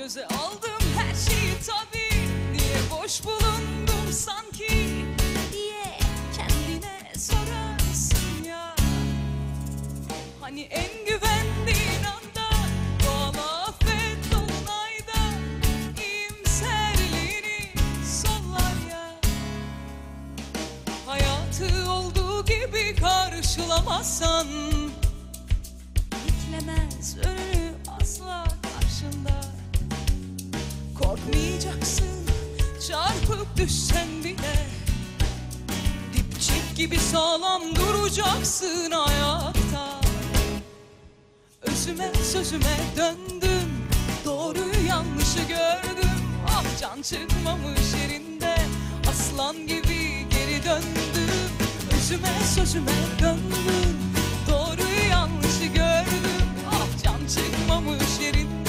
Göze aldım her şeyi tabii. Niye boş bulundum sanki diye kendine sorarsın ya. Hani en güvendiğin anda doğal afet dolunayda iyimserliğini sollar ya. Hayatı olduğu gibi karşılamazsan beklemez önünü asla karşında. Korkmayacaksın çarpıp düşsen bile, dipçik gibi sağlam duracaksın ayakta. Özüme sözüme döndüm, doğruyu yanlışı gördüm. Ah can çıkmamış yerinde, aslan gibi geri döndüm. Özüme sözüme döndüm, doğruyu yanlışı gördüm. Ah can çıkmamış yerinde.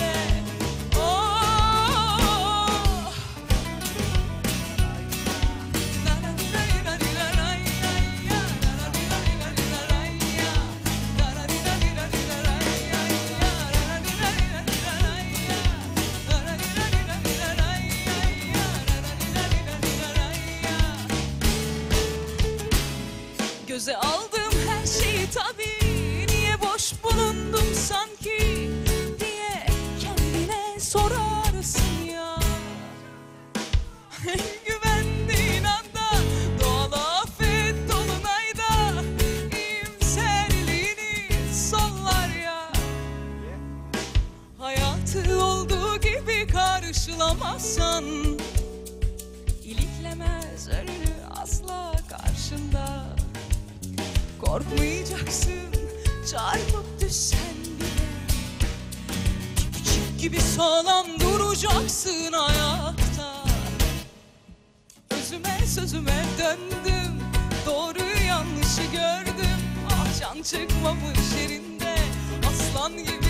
Göze aldım her şeyi tabii. Niye boş bulundum sanki diye kendine sorarsın ya. Güvendiğin anda doğal afet dolunayda iyimserliğini sollar ya. Hayatı olduğu gibi karşılamazsan iliklemez önünü asla karşında. Korkmayacaksın çarpıp düşsen bile, küçük gibi sağlam duracaksın ayakta. Özüme sözüme döndüm, doğruyu yanlışı gördüm. Ah can çıkmamış yerinde, aslan gibi